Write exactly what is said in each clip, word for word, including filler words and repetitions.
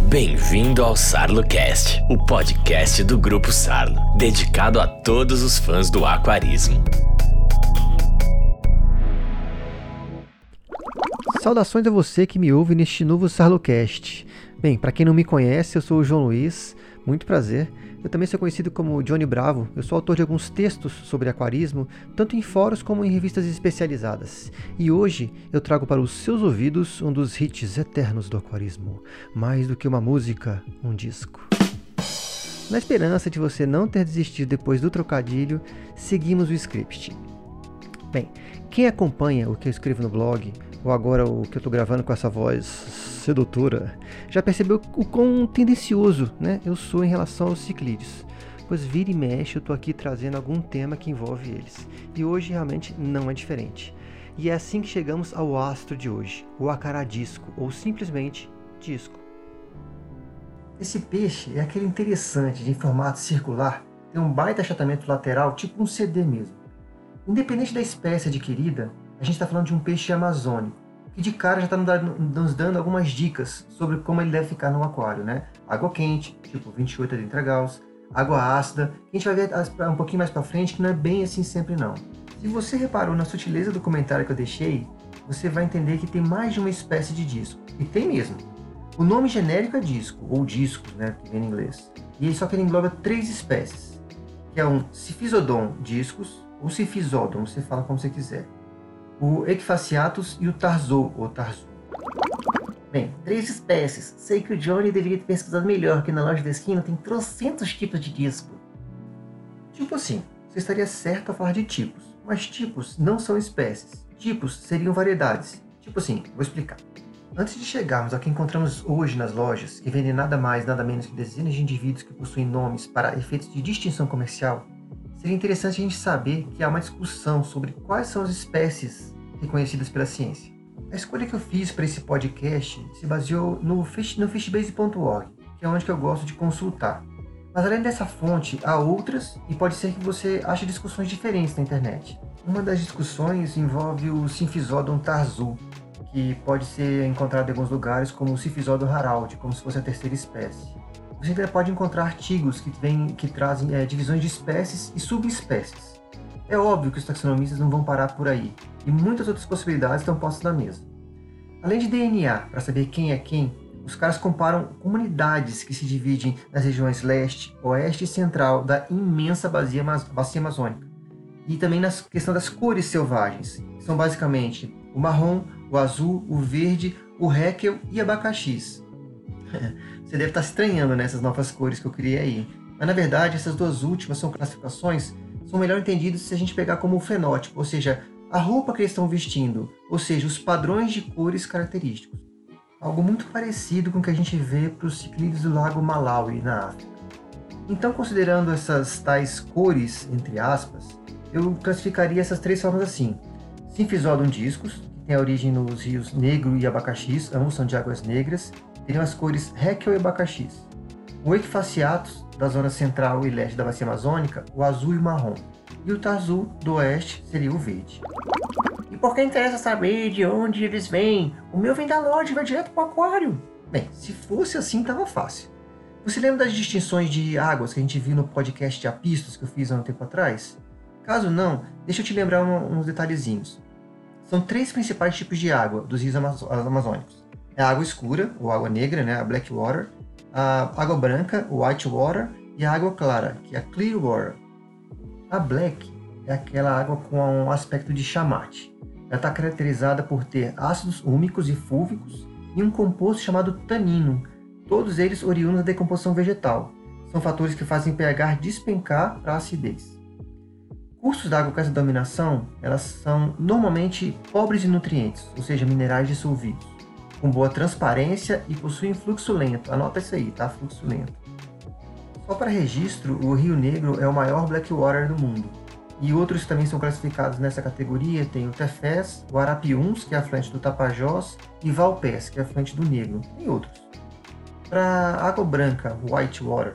Bem-vindo ao SarloCast, o podcast do Grupo Sarlo, dedicado a todos os fãs do aquarismo. Saudações a você que me ouve neste novo SarloCast. Bem, para quem não me conhece, eu sou o João Luiz, muito prazer. Eu também sou conhecido como Johnny Bravo. Eu sou autor de alguns textos sobre aquarismo, tanto em fóruns como em revistas especializadas. E hoje eu trago para os seus ouvidos um dos hits eternos do aquarismo. Mais do que uma música, um disco. Na esperança de você não ter desistido depois do trocadilho, seguimos o script. Bem, quem acompanha o que eu escrevo no blog, ou agora o que eu estou gravando com essa voz sedutora, já percebeu o quão tendencioso, né, eu sou em relação aos ciclídeos. Pois vira e mexe eu estou aqui trazendo algum tema que envolve eles. E hoje realmente não é diferente. E é assim que chegamos ao astro de hoje, o acaradisco, ou simplesmente disco. Esse peixe é aquele interessante de formato circular, tem um baita achatamento lateral, tipo um C D mesmo. Independente da espécie adquirida, a gente está falando de um peixe amazônico, que de cara já está nos dando algumas dicas sobre como ele deve ficar no aquário, né? Água quente, tipo vinte e oito a trinta graus, água ácida, que a gente vai ver um pouquinho mais para frente, que não é bem assim sempre não. Se você reparou na sutileza do comentário que eu deixei, você vai entender que tem mais de uma espécie de disco, e tem mesmo. O nome genérico é disco, ou discos, né, que vem em inglês, e só que ele engloba três espécies, que é um Siphysodon discus, ou Siphysodon, você fala como você quiser, o Equifaciatus e o Tarzo, ou Tarzu. Bem, três espécies. Sei que o Johnny deveria ter pesquisado melhor, que na loja da esquina tem trocentos tipos de disco. Tipo assim, você estaria certo ao falar de tipos, mas tipos não são espécies. Tipos seriam variedades. Tipo assim, vou explicar. Antes de chegarmos ao que encontramos hoje nas lojas, que vendem nada mais, nada menos que dezenas de indivíduos que possuem nomes para efeitos de distinção comercial, seria interessante a gente saber que há uma discussão sobre quais são as espécies reconhecidas pela ciência. A escolha que eu fiz para esse podcast se baseou no, fish, no fishbase ponto org, que é onde que eu gosto de consultar. Mas além dessa fonte, há outras e pode ser que você ache discussões diferentes na internet. Uma das discussões envolve o Siphysodon tarzu, que pode ser encontrado em alguns lugares como o Siphysodon haraldi, como se fosse a terceira espécie. Você ainda pode encontrar artigos que, vem, que trazem é, divisões de espécies e subespécies. É óbvio que os taxonomistas não vão parar por aí, e muitas outras possibilidades estão postas na mesa. Além de D N A, para saber quem é quem, os caras comparam comunidades que se dividem nas regiões leste, oeste e central da imensa bacia, bacia amazônica. E também na questão das cores selvagens, que são basicamente o marrom, o azul, o verde, o réquel e abacaxis. Você deve estar se estranhando nessas novas cores que eu criei aí. Mas na verdade, essas duas últimas são classificações, são melhor entendidas se a gente pegar como o fenótipo, ou seja, a roupa que eles estão vestindo, ou seja, os padrões de cores característicos. Algo muito parecido com o que a gente vê para os ciclídeos do lago Malawi, na África. Então, considerando essas tais cores, entre aspas, eu classificaria essas três formas assim. Siphysodon discus, que tem a origem nos rios Negro e Abacaxis, ambos são de águas negras, teriam as cores réquel e abacaxis. O Equifaciatus, da zona central e leste da bacia amazônica, o azul e o marrom. E o Tarzu, do oeste, seria o verde. E por que interessa saber de onde eles vêm? O meu vem da loja e vai direto para o aquário. Bem, se fosse assim, estava fácil. Você lembra das distinções de águas que a gente viu no podcast de apistos que eu fiz há um tempo atrás? Caso não, deixa eu te lembrar um, uns detalhezinhos. São três principais tipos de água dos rios amazônicos. É a água escura, ou água negra, né, a black water, a água branca, o white water, e a água clara, que é a clear water. A black é aquela água com um aspecto de chamate. Ela está caracterizada por ter ácidos úmicos e fúlvicos e um composto chamado tanino, todos eles oriundos da decomposição vegetal. São fatores que fazem o pH despencar para a acidez. Cursos d'água com essa denominação, elas são normalmente pobres em nutrientes, ou seja, minerais dissolvidos, com boa transparência e possuem fluxo lento. Anota isso aí, tá? Fluxo lento. Só para registro, o Rio Negro é o maior black water do mundo. E outros também são classificados nessa categoria, tem o Tefés, o Arapiuns, que é afluente do Tapajós, e Valpés, que é afluente do Negro, e outros. Para água branca, white water,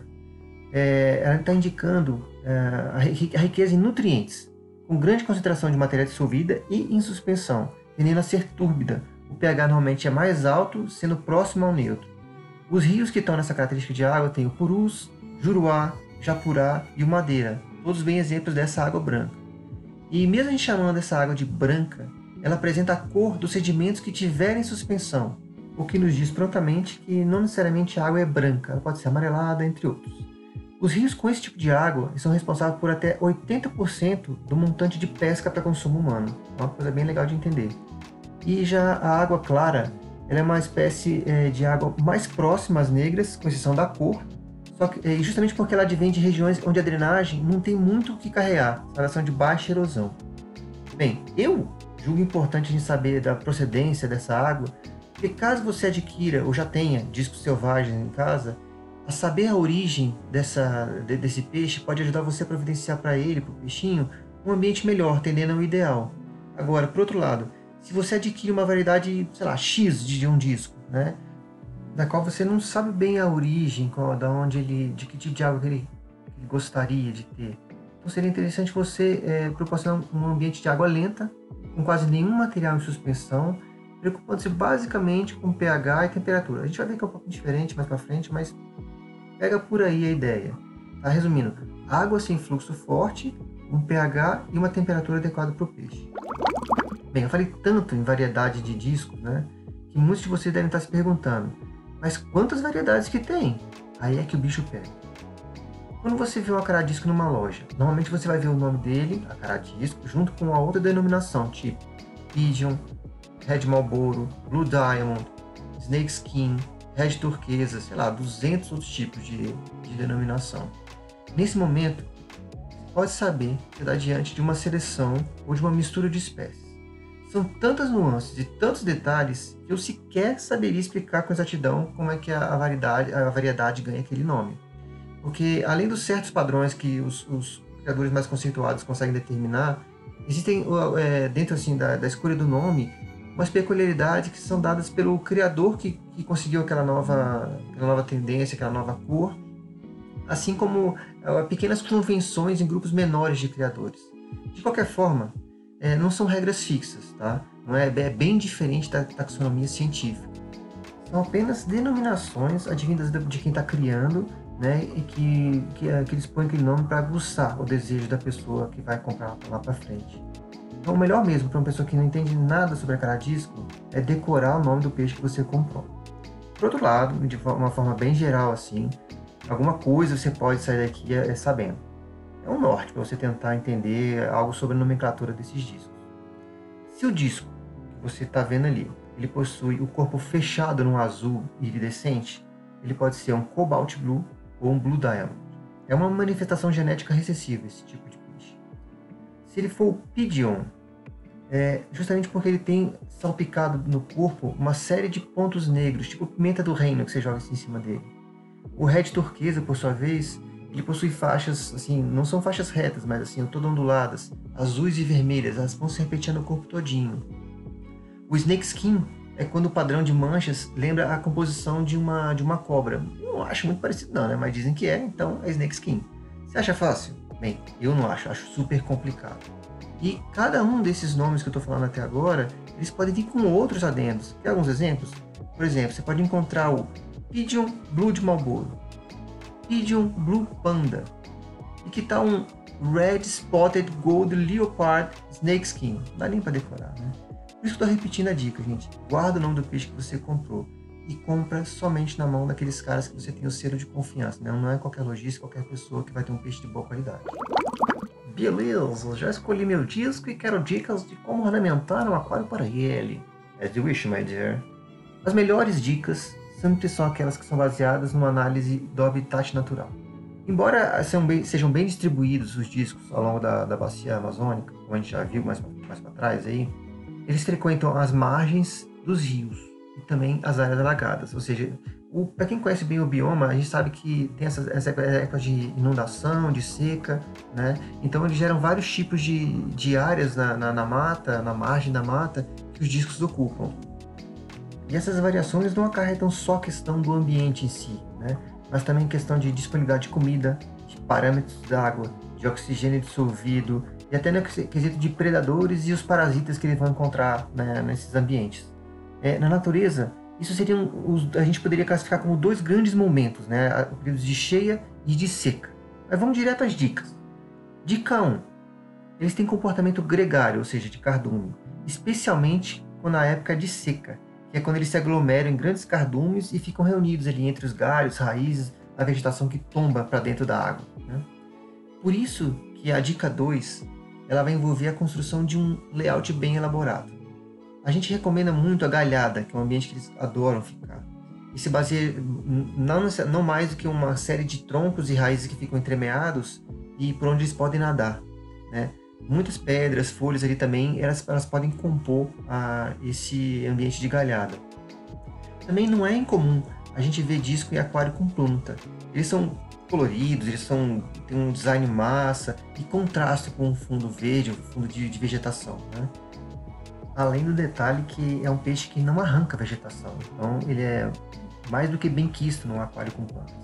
é, ela está indicando é, a riqueza em nutrientes, com grande concentração de matéria dissolvida e em suspensão, tendendo a ser túrbida. O pH normalmente é mais alto, sendo próximo ao neutro. Os rios que estão nessa característica de água tem o Purus, Juruá, Japurá e o Madeira, todos bem exemplos dessa água branca. E mesmo a gente chamando essa água de branca, ela apresenta a cor dos sedimentos que tiverem suspensão, o que nos diz prontamente que não necessariamente a água é branca, ela pode ser amarelada, entre outros. Os rios com esse tipo de água são responsáveis por até oitenta por cento do montante de pesca para consumo humano, é uma coisa bem legal de entender. E já a água clara, ela é uma espécie é, de água mais próxima às negras, com exceção da cor, só que, é, justamente porque ela advém de regiões onde a drenagem não tem muito o que carregar, elas são de baixa erosão. Bem, eu julgo importante a gente saber da procedência dessa água, porque caso você adquira ou já tenha discos selvagens em casa, a saber a origem dessa, de, desse peixe pode ajudar você a providenciar para ele, para o peixinho, um ambiente melhor, tendendo ao ideal. Agora, por outro lado, se você adquire uma variedade, sei lá, X de um disco, né, da qual você não sabe bem a origem, qual, da onde ele, de que tipo de água que ele, que ele gostaria de ter, então seria interessante você é, proporcionar um ambiente de água lenta, com quase nenhum material em suspensão, preocupando-se basicamente com pH e temperatura. A gente vai ver que é um pouco diferente mais para frente, mas pega por aí a ideia. Tá? Resumindo, água sem fluxo forte, um pH e uma temperatura adequada para o peixe. Bem, eu falei tanto em variedade de discos, né, que muitos de vocês devem estar se perguntando, mas quantas variedades que tem? Aí é que o bicho pega. Quando você vê um acaradisco numa loja, normalmente você vai ver o nome dele, acaradisco, junto com a outra denominação, tipo Pigeon, Red Marlboro, Blue Diamond, Snake Skin, Red Turquesa, sei lá, duzentos outros tipos de, de denominação. Nesse momento, você pode saber que está diante de uma seleção ou de uma mistura de espécies. São tantas nuances e tantos detalhes que eu sequer saberia explicar com exatidão como é que a variedade, a variedade ganha aquele nome. Porque, além dos certos padrões que os, os criadores mais conceituados conseguem determinar, existem, é, dentro assim, da, da escolha do nome, umas peculiaridades que são dadas pelo criador que, que conseguiu aquela nova, aquela nova tendência, aquela nova cor, assim como é, pequenas convenções em grupos menores de criadores. De qualquer forma, é, não são regras fixas, tá? Não é, é bem diferente da taxonomia científica. São apenas denominações advindas de quem está criando, né, e que, que, que eles põem aquele nome para aguçar o desejo da pessoa que vai comprar lá para frente. Então, o melhor mesmo para uma pessoa que não entende nada sobre acaradisco é decorar o nome do peixe que você comprou. Por outro lado, de uma forma bem geral assim, alguma coisa você pode sair daqui é, sabendo. É um norte para você tentar entender algo sobre a nomenclatura desses discos. Se o disco que você está vendo ali, ele possui o corpo fechado num azul iridescente, ele pode ser um Cobalt Blue ou um Blue Diamond. É uma manifestação genética recessiva esse tipo de peixe. Se ele for o Pigeon, é justamente porque ele tem salpicado no corpo uma série de pontos negros, tipo pimenta do reino que você joga assim em cima dele. O Red Turquesa, por sua vez, ele possui faixas, assim, não são faixas retas, mas assim, todo onduladas, azuis e vermelhas, elas vão se repetindo o corpo todinho. O Snake Skin é quando o padrão de manchas lembra a composição de uma, de uma cobra. Eu não acho muito parecido não, né? Mas dizem que é, então é Snake Skin. Você acha fácil? Bem, eu não acho, acho super complicado. E cada um desses nomes que eu estou falando até agora, eles podem vir com outros adendos. Quer alguns exemplos? Por exemplo, você pode encontrar o Pigeon Blue de Marlboro, Pigeon Blue Panda, e que tal um Red Spotted Gold Leopard Snake Skin? Não dá nem para decorar, né? Por isso que eu estou repetindo a dica, gente. Guarda o nome do peixe que você comprou e compra somente na mão daqueles caras que você tem o selo de confiança, né? Não é qualquer lojista, qualquer pessoa que vai ter um peixe de boa qualidade. Beleza, já escolhi meu disco e quero dicas de como ornamentar um aquário para ele. As you wish, my dear. As melhores dicas sempre são aquelas que são baseadas numa análise do habitat natural. Embora sejam bem, sejam bem distribuídos os discos ao longo da, da bacia amazônica, como a gente já viu mais, mais para trás aí, eles frequentam as margens dos rios e também as áreas alagadas. Ou seja, para quem conhece bem o bioma, a gente sabe que tem essas, essas épocas de inundação, de seca, né? Então eles geram vários tipos de, de áreas na, na, na mata, na margem da mata, que os discos ocupam. E essas variações não acarretam só a questão do ambiente em si, né? Mas também questão de disponibilidade de comida, de parâmetros d'água, de oxigênio dissolvido, e até no quesito de predadores e os parasitas que eles vão encontrar, né, nesses ambientes. É, na natureza, Isso seriam os, a gente poderia classificar como dois grandes momentos, né? Períodos de cheia e de seca. Mas vamos direto às dicas. Dica um. Eles têm comportamento gregário, ou seja, de cardume, especialmente quando a época é de seca, que é quando eles se aglomeram em grandes cardumes e ficam reunidos ali entre os galhos, raízes, a vegetação que tomba para dentro da água, né? Por isso que a dica dois, ela vai envolver a construção de um layout bem elaborado. A gente recomenda muito a galhada, que é um ambiente que eles adoram ficar. E se baseia não, não mais do que uma série de troncos e raízes que ficam entremeados e por onde eles podem nadar, né? Muitas pedras, folhas ali também, elas, elas podem compor ah, esse ambiente de galhada. Também não é incomum a gente ver disco em aquário com planta. Eles são coloridos, eles são, têm um design massa e contraste com o fundo verde, o fundo de, de vegetação, né? Além do detalhe que é um peixe que não arranca vegetação, então ele é mais do que bem quisto num aquário com plantas.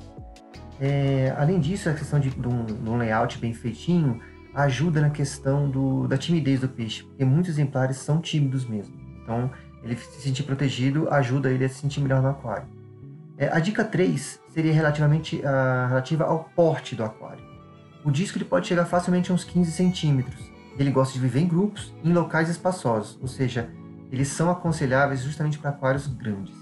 É, além disso, a questão de, de, um, de um layout bem feitinho ajuda na questão do, da timidez do peixe, porque muitos exemplares são tímidos mesmo. Então, ele se sentir protegido ajuda ele a se sentir melhor no aquário. É, a dica três seria relativamente a, relativa ao porte do aquário. O disco ele pode chegar facilmente a uns quinze centímetros. Ele gosta de viver em grupos, em locais espaçosos, ou seja, eles são aconselháveis justamente para aquários grandes.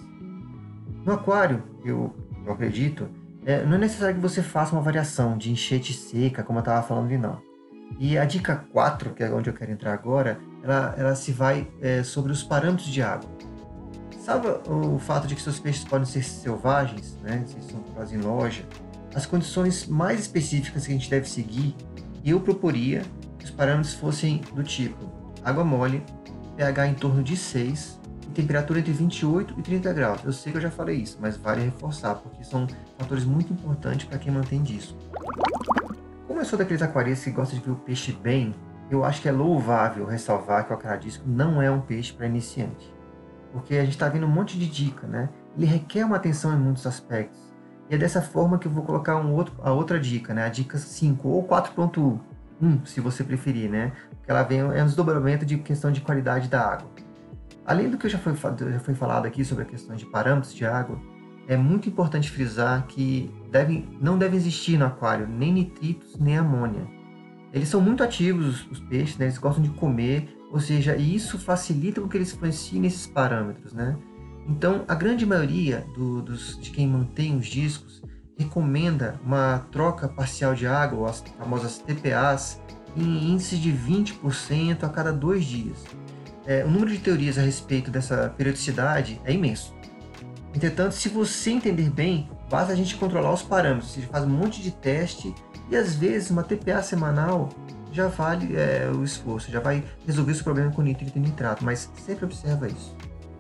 No aquário, eu, eu acredito, é, não é necessário que você faça uma variação de enchente seca, como eu estava falando ali não. E a dica quatro, que é onde eu quero entrar agora, ela, ela se vai é, sobre os parâmetros de água. Sabe o fato de que seus peixes podem ser selvagens, né? Se são comprados em loja? As condições mais específicas que a gente deve seguir, eu proporia que os parâmetros fossem do tipo água mole, pH em torno de seis e temperatura entre vinte e oito e trinta graus. Eu sei que eu já falei isso, mas vale reforçar, porque são fatores muito importantes para quem mantém disco. Como eu sou daqueles aquaristas que gostam de ver o peixe bem, eu acho que é louvável ressalvar que o acaradisco não é um peixe para iniciante. Porque a gente está vendo um monte de dica, né? Ele requer uma atenção em muitos aspectos. E é dessa forma que eu vou colocar um outro, a outra dica, né? A dica cinco ou quatro ponto um, se você preferir, né? Porque ela vem, é um desdobramento de questão de qualidade da água. Além do que já foi, já foi falado aqui sobre a questão de parâmetros de água, é muito importante frisar que devem, não devem existir no aquário nem nitritos nem amônia. Eles são muito ativos, os, os peixes, né? Eles gostam de comer, ou seja, e isso facilita com que eles influenciem nesses parâmetros, né? Então, a grande maioria do, dos, de quem mantém os discos recomenda uma troca parcial de água, ou as famosas T P As, em índices de vinte por cento a cada dois dias. É, o número de teorias a respeito dessa periodicidade é imenso. Entretanto, se você entender bem, basta a gente controlar os parâmetros, você faz um monte de teste e às vezes uma T P A semanal já vale é, o esforço, já vai resolver esse problema com nitrito e nitrato, mas sempre observa isso.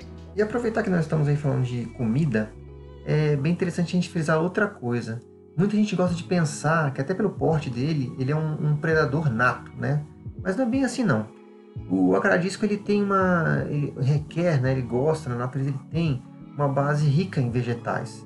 E aproveitar que nós estamos aí falando de comida, é bem interessante a gente frisar outra coisa. Muita gente gosta de pensar que até pelo porte dele, ele é um, um predador nato, né? Mas não é bem assim não. O acaradisco ele tem uma, ele requer, né? Ele gosta, na natureza ele tem uma base rica em vegetais.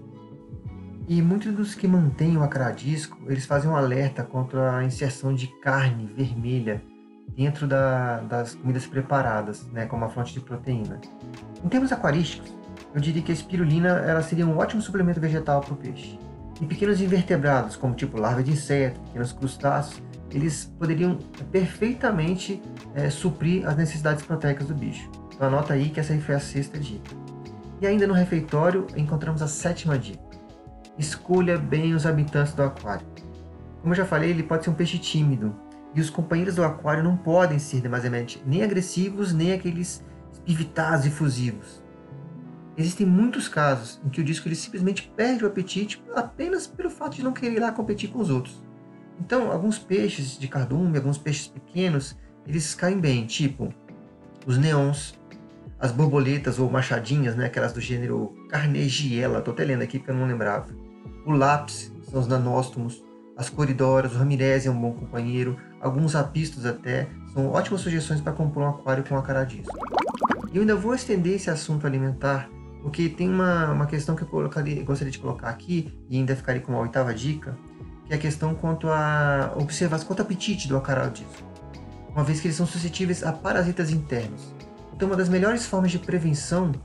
E muitos dos que mantêm o acaradisco, eles fazem um alerta contra a inserção de carne vermelha dentro da, das comidas preparadas, né, como a fonte de proteína. Em termos aquarísticos, eu diria que a espirulina ela seria um ótimo suplemento vegetal para o peixe. E pequenos invertebrados, como tipo larva de inseto, pequenos crustáceos, eles poderiam perfeitamente é, suprir as necessidades proteicas do bicho. Então anota aí que essa aí foi a sexta dica. E ainda no refeitório, encontramos a sétima dica. Escolha bem os habitantes do aquário. Como eu já falei, ele pode ser um peixe tímido. E os companheiros do aquário não podem ser demasiadamente nem agressivos, nem aqueles espivitados e fusivos. Existem muitos casos em que o disco ele simplesmente perde o apetite apenas pelo fato de não querer ir lá competir com os outros. Então, alguns peixes de cardume, alguns peixes pequenos, eles caem bem, tipo os neons, as borboletas ou machadinhas, né, aquelas do gênero Carnegiella, estou até lendo aqui porque eu não lembrava. O lápis, são os nanóstomos, as coridoras, o ramirez é um bom companheiro, alguns apistos até, são ótimas sugestões para compor um aquário com acaradisco. E eu ainda vou estender esse assunto alimentar, porque tem uma, uma questão que eu colocaria, gostaria de colocar aqui, e ainda ficaria com uma oitava dica, que é a questão quanto a observar quanto ao apetite do acaradisco, uma vez que eles são suscetíveis a parasitas internos. Então, uma das melhores formas de prevenção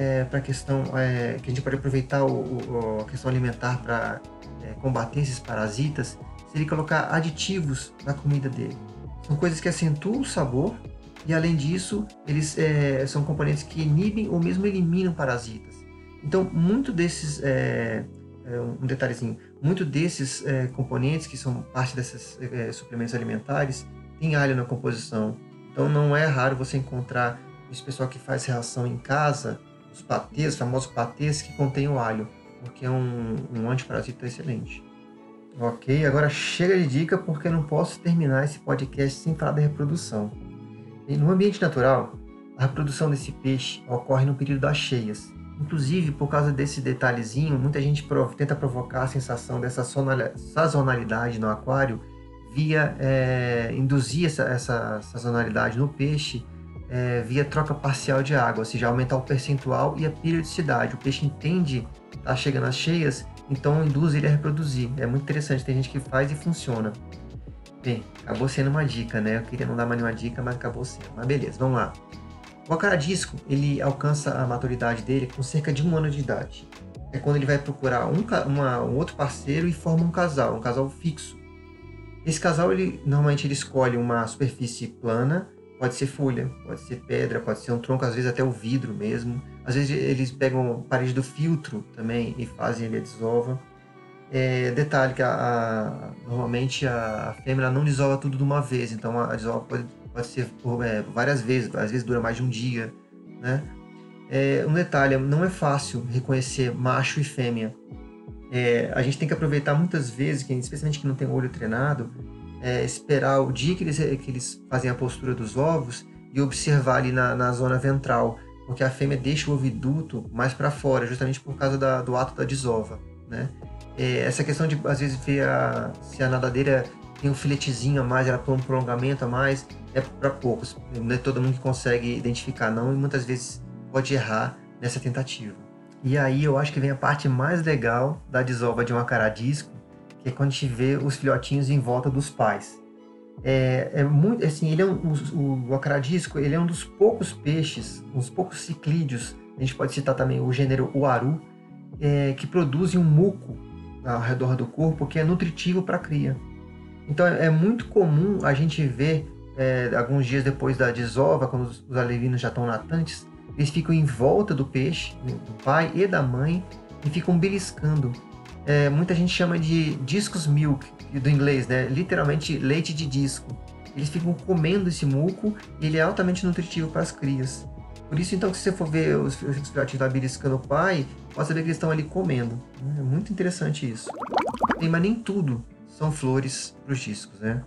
é, para a questão é, que a gente pode aproveitar o, o, a questão alimentar para é, combater esses parasitas, seria colocar aditivos na comida dele. São coisas que acentuam o sabor e, além disso, eles é, são componentes que inibem ou mesmo eliminam parasitas. Então, muito desses, é, é, um detalhezinho, muito desses é, componentes que são parte desses é, suplementos alimentares tem alho na composição. Então, não é raro você encontrar esse pessoal que faz reação em casa, os patês, os famosos patês que contêm o alho, porque é um, um antiparasita excelente. Ok, agora chega de dica porque eu não posso terminar esse podcast sem falar da reprodução. E no ambiente natural, a reprodução desse peixe ocorre no período das cheias. Inclusive, por causa desse detalhezinho, muita gente prov- tenta provocar a sensação dessa sonali- sazonalidade no aquário via é, induzir essa, essa sazonalidade no peixe é, via troca parcial de água, ou seja, aumentar o percentual e a periodicidade. O peixe entende que está chegando às cheias, então induz ele a reproduzir. É muito interessante, tem gente que faz e funciona. Bem, acabou sendo uma dica, né? Eu queria não dar mais nenhuma dica, mas acabou sendo. Mas beleza, vamos lá. O acaradisco, ele alcança a maturidade dele com cerca de um ano de idade. É quando ele vai procurar um, uma, um outro parceiro e forma um casal, um casal fixo. Esse casal, ele, normalmente, ele escolhe uma superfície plana, pode ser folha, pode ser pedra, pode ser um tronco, às vezes até o vidro mesmo. Às vezes eles pegam a parede do filtro também e fazem ele a desova. É, detalhe que a, a, normalmente a fêmea não desova tudo de uma vez, então a desova pode, pode ser por é, várias vezes, às vezes dura mais de um dia, né? É, um detalhe, não é fácil reconhecer macho e fêmea. É, a gente tem que aproveitar muitas vezes, que, especialmente que não tem olho treinado, é, esperar o dia que eles, que eles fazem a postura dos ovos e observar ali na, na zona ventral, porque a fêmea deixa o oviduto mais para fora, justamente por causa da, do ato da desova, né? É, essa questão de, às vezes, ver a, se a nadadeira tem um filetezinho a mais, ela tem um prolongamento a mais, é para poucos. Não é todo mundo que consegue identificar, não, e muitas vezes pode errar nessa tentativa. E aí eu acho que vem a parte mais legal da desova de um acaradisco, que é quando a gente vê os filhotinhos em volta dos pais. É, é muito, assim, ele é um, o, o acaradisco, ele é um dos poucos peixes, uns poucos ciclídeos, a gente pode citar também o gênero Uaru, é, que produzem um muco ao redor do corpo que é nutritivo para a cria. Então é, é muito comum a gente ver, é, alguns dias depois da desova, quando os, os alevinos já estão natantes, eles ficam em volta do peixe, do pai e da mãe, e ficam beliscando. É, muita gente chama de discus milk, do inglês, né? Literalmente leite de disco. Eles ficam comendo esse muco e ele é altamente nutritivo para as crias. Por isso, então, que se você for ver os, os filhotinhos lá beliscando o pai, pode saber que eles estão ali comendo. É muito interessante isso. Bem, mas nem tudo são flores para os discos, né?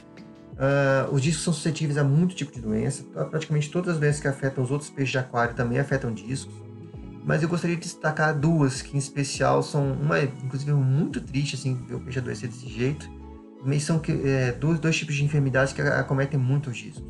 Uh, os discos são suscetíveis a muito tipo de doença. Praticamente todas as doenças que afetam os outros peixes de aquário também afetam discos. Mas eu gostaria de destacar duas, que em especial são, uma é inclusive muito triste, assim, ver o peixe adoecer desse jeito, mas são é, dois, dois tipos de enfermidades que acometem muito os discos.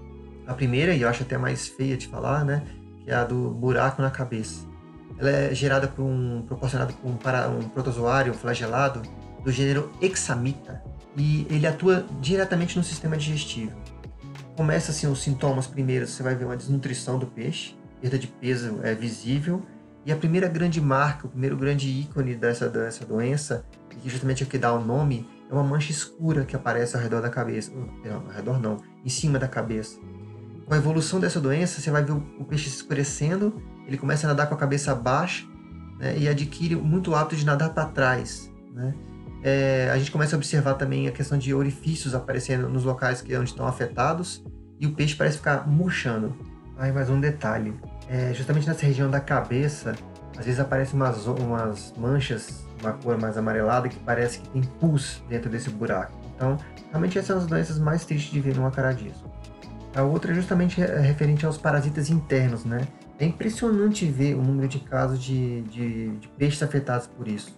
A primeira, e eu acho até mais feia de falar, né, que é a do buraco na cabeça. Ela é gerada por um, proporcionada por um, para, um protozoário flagelado do gênero Hexamita, e ele atua diretamente no sistema digestivo. Começa assim os sintomas primeiros, você vai ver uma desnutrição do peixe, perda de peso é visível, e a primeira grande marca, o primeiro grande ícone dessa, dessa doença, que justamente é o que dá o nome, é uma mancha escura que aparece ao redor da cabeça, não, ao redor não, em cima da cabeça. Com a evolução dessa doença, você vai ver o, o peixe se escurecendo, ele começa a nadar com a cabeça baixa, né, e adquire muito hábito de nadar para trás, né? É, a gente começa a observar também a questão de orifícios aparecendo nos locais que, onde estão afetados, e o peixe parece ficar murchando. Aí mais um detalhe, é, justamente nessa região da cabeça, às vezes aparecem umas, umas manchas, uma cor mais amarelada, que parece que tem pus dentro desse buraco. Então, realmente essas são as doenças mais tristes de ver no acaradisco. A outra é justamente referente aos parasitas internos, né? É impressionante ver o número de casos de, de, de peixes afetados por isso.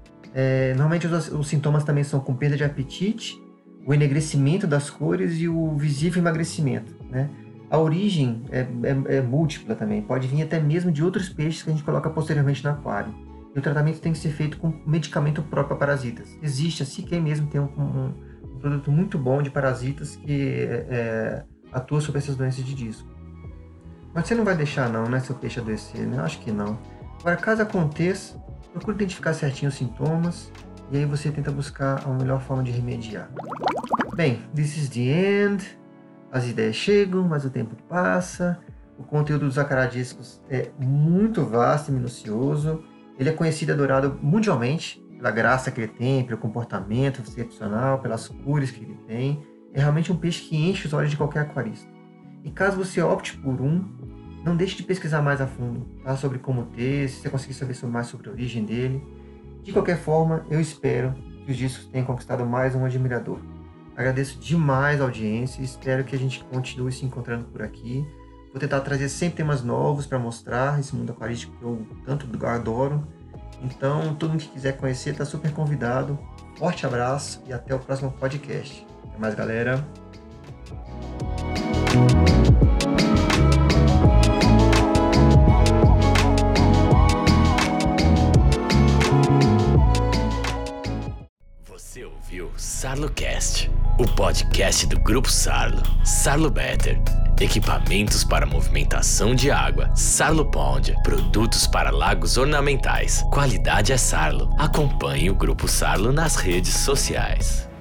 É, normalmente os, os sintomas também são com perda de apetite, o enegrecimento das cores e o visível emagrecimento, né? A origem é, é, é múltipla também, pode vir até mesmo de outros peixes que a gente coloca posteriormente no aquário. E o tratamento tem que ser feito com medicamento próprio para parasitas. Existe, a Siquem mesmo tem um, um, um produto muito bom de parasitas que é, atua sobre essas doenças de disco. Mas você não vai deixar não, né, seu peixe adoecer, né? Acho que não. Agora, caso aconteça, procure identificar certinho os sintomas e aí você tenta buscar a melhor forma de remediar. Bem, this is the end. As ideias chegam, mas o tempo passa. O conteúdo dos acaradiscos é muito vasto e minucioso. Ele é conhecido e adorado mundialmente pela graça que ele tem, pelo comportamento excepcional, pelas cores que ele tem. É realmente um peixe que enche os olhos de qualquer aquarista. E caso você opte por um, não deixe de pesquisar mais a fundo, tá? Sobre como ter, se você conseguir saber mais sobre a origem dele. De qualquer forma, eu espero que os discos tenham conquistado mais um admirador. Agradeço demais a audiência e espero que a gente continue se encontrando por aqui. Vou tentar trazer sempre temas novos para mostrar esse mundo aquarístico que eu tanto adoro. Então, todo mundo que quiser conhecer está super convidado. Forte abraço e até o próximo podcast. Até mais, galera. Você ouviu SarloCast, o podcast do Grupo Sarlo. Sarlo Better. Equipamentos para movimentação de água. Sarlo Pond. Produtos para lagos ornamentais. Qualidade é Sarlo. Acompanhe o Grupo Sarlo nas redes sociais.